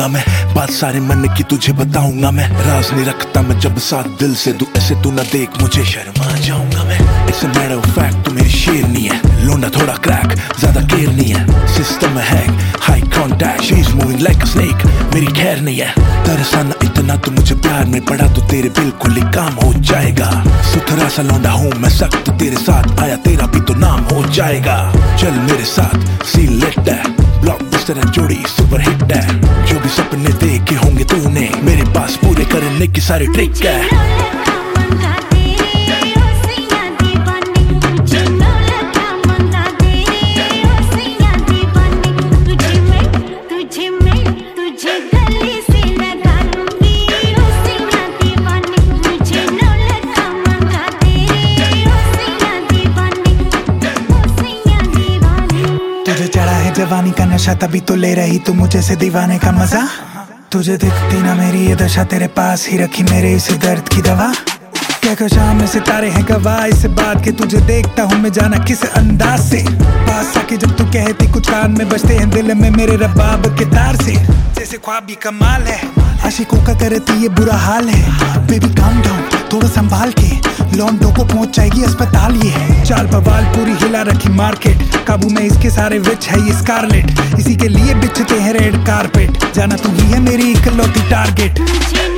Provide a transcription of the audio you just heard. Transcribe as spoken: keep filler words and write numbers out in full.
बताऊंगा मैं, बात सारे मन की तुझे बताऊंगा मैं। राज नहीं रखता मैं जब साथ दिल से, तू ऐसे तू ना देख मुझे शर्मा जाऊंगा मैं। It's a matter of fact तू मेरी शेर नहीं है, लोंडा थोड़ा क्रैक ज्यादा केयर नहीं है। सिस्टम में hang high contact, she is moving like a snake, मेरी खैर नहीं है। तरसाना इतना तू मुझे प्यार में पड़ा तो तेरे बिल्कुल ही काम हो जाएगा। सुथरा सा लौंडा हूँ मैं सख्त, तेरे साथ आया तेरा भी तो नाम हो जाएगा। चल मेरे साथ सी लेट है, ब्लॉकबस्टर है जोड़ी सुपर हिट है। जो भी सपने देखे होंगे तूने, मेरे पास पूरे करने की सारी ट्रिक है। तुझे चढ़ा है जवानी का नशा तभी तो ले रही तू मुझे से दीवाने का मजा। तुझे दिखती ना मेरी ये दशा, तेरे पास ही रखी मेरे इस दर्द की दवा। क्या शाम में सितारे हैं गवाह इस बात के, तुझे देखता हूँ मैं जाना किस अंदाज से। पास आके जब तू कहती कुछ कान में बजते हैं दिल में मेरे रबाब के तार से। जैसे ख्वाब भी कमाल है, आशिकों का करती ये बुरा हाल है। बेबी काम डाउन थोड़ा संभाल के, लौंडों को पहुंच जाएगी अस्पताल ये है। चाल बवाल पूरी हिला रखी मार्केट, काबू में इसके सारे विच है ये स्कारलेट। इसी के लिए बिछते हैं रेड कारपेट, जाना तू ही है मेरी इकलौती टारगेट।